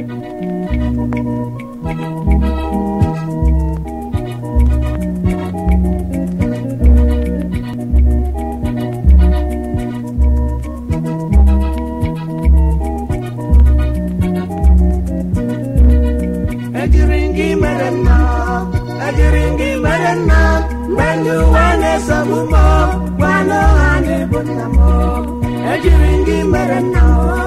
Ajiringi merena Bandu wane sabumo Wano ane bunamo Ajiringi merena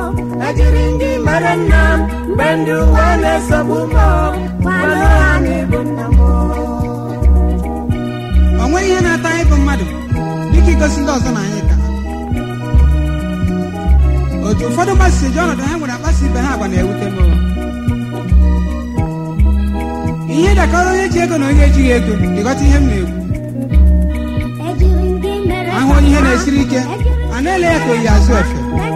Bandu wane sabumo Wano ane bunamo Onwe ihe na-ata ịbụ mmadụ dịka igosi ndị ọzọ n'anya ka otu ụfọdụ mmadụ si eji ọnọdụ ha nwere akpasi ibe ha agwa na-ewute m ihe dakọrọ onye ji ego na onye ejighị ego ịghọta ihe m na-ekwu ahụ onye ihe na-esiri ike a na-ele ya ka oyi azụ efe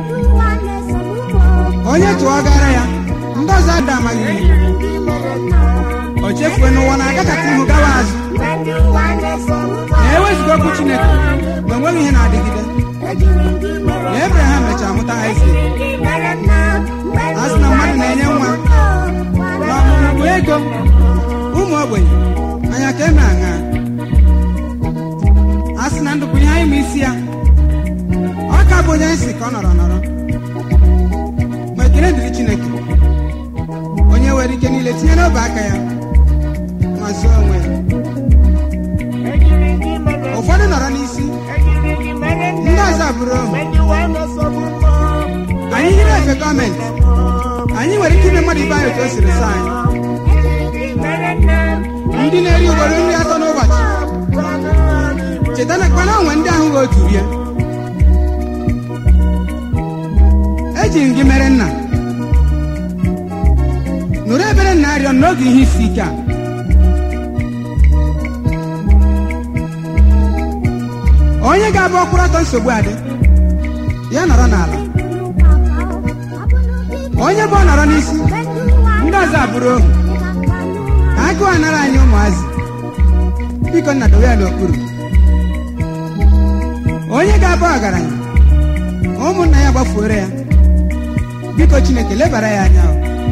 onye tụọ gara ya ndị ọzọ ada amaghị ihe o chefue n'ụwa na-agakata ihu gawa azụ na-ewezuga okwu Chineke ma enweghị ihe na-adịgide na Ebraham mechara mụta Isaac a sị na mmadụ na-enye nwa na ọmụmụ bụ ego ụmụ ogbenye anya ka eme aṅa a sị na ndụ bụ ihe anyị ma isi ya ọ ka bụ onye isi ka ọ nọrọ ma ekele dịrị Chineke onye nwere ike niile tinye n'obe aka ya ma zụọ onwe ya ụfọdụ nọrọ n'isi ndị ọzọ bụrụ ohu anyị nyere efe gọọmenti anyị nwere ike ime mmadụ ibe anyị otu o siri sọ anyị ndị na-eri ugboro nri 3 n'ụbọchị cheta na kpana onwe ndị ahụ otu rie eji m gị mere nna nụrụ ebere nna arịọ n'oge ihe isi ike a onye ga-abụ ọkwụrụ ọtọ nsogbu adị ya nọrọ n'ala onye bụ ọ nọrọ n'isi ndị ọzọ abụrụ ohu ka agụụ anara anyị ụmụazị biko nna dowe ya n'okpuru onye ga-abụ ọgaranya ụmụnna ya gbafuore ya biko Chineke lebara ya anya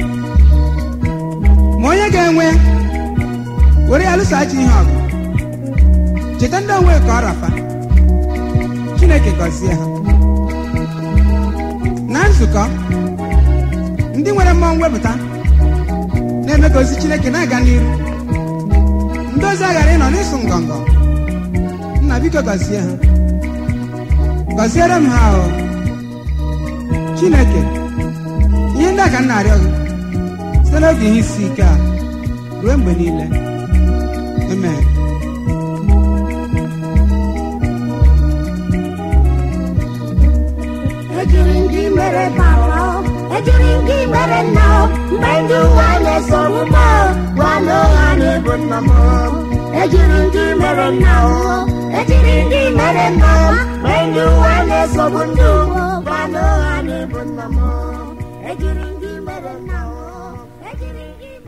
ma onye ga-enwe were ya lụsachi ihe ọgụ cheta ndị onwe ka ọ rafa Chineke gọzie ha na nzukọ ndị nwere mmụọ mwepụta na-eme ka ozi Chineke na-aga n'iru ndị ozi aghara ịnọ n'ịsụ ngọngọ nna biko gọzie ha gọziere m ha ahụ Chineke ihe ndị a ka m na-arịọ gị site n'oge ihe isi ike a ruo mgbe niile amen Ejiringi mere papa Ejiringi mere nna Mbendu wane sobumo Wano ane bunamo Ejiringi mere nna Ejiringi mere nna Mbendu wane sobundu Wano ane bunamo Ejiringi mere nna Ejiringi